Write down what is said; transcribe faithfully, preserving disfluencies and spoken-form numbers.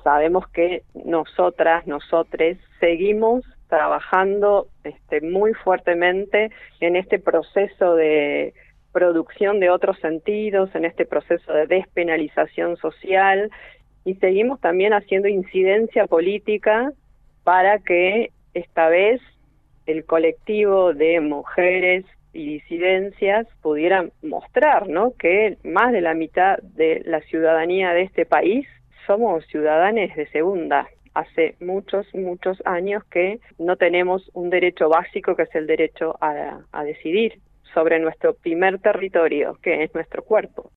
sabemos que nosotras, nosotres, seguimos trabajando este, muy fuertemente en este proceso de producción de otros sentidos, en este proceso de despenalización social, y seguimos también haciendo incidencia política para que esta vez el colectivo de mujeres y disidencias pudieran mostrar, ¿no?, que más de la mitad de la ciudadanía de este país somos ciudadanos de segunda. Hace muchos, muchos años que no tenemos un derecho básico, que es el derecho a, a decidir sobre nuestro primer territorio, que es nuestro cuerpo.